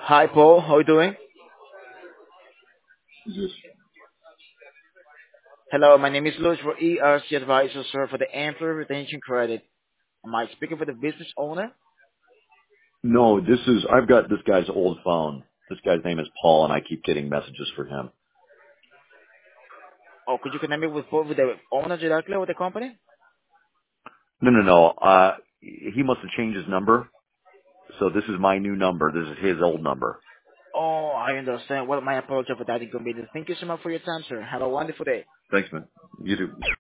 Hi, Paul. How are you doing? Hello, my name is Louis for ERC Advisor, sir, for the Employee Retention Credit. Am I speaking for the business owner? No, I've got this guy's old phone. This guy's name is Paul, and I keep getting messages for him. Or could you connect me with Paul, with the owner directly with the company? No, no, no. He must have changed his number. So this is my new number. This is his old number. Oh, I understand. Well, my apology for that inconvenience. Thank you so much for your time, sir. Have a wonderful day. Thanks, man. You do.